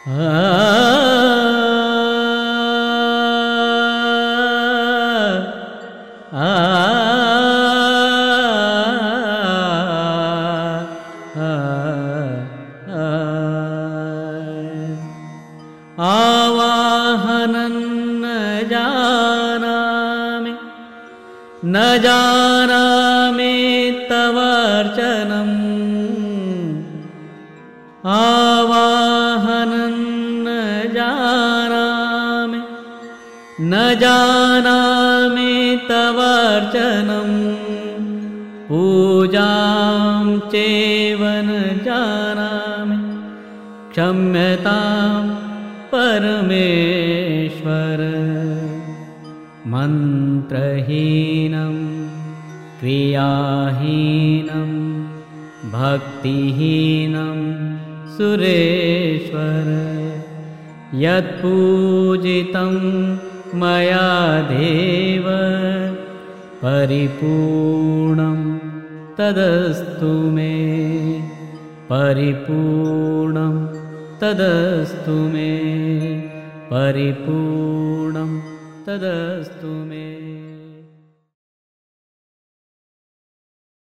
आवाहनं न जानामि तवर्चनम् आवाहनं न जानामि तवर्चनम् पूजां चैव न जानामि क्षम्यतां परमेश्वर मन्त्रहीनं क्रियाहीनं भक्तिहीनं सुरेश्वर यत्पूजितं मया देव परिपूर्णं तदस्तु मे परिपूर्णं तदस्तु मे परिपूर्णं तदस्तु मे।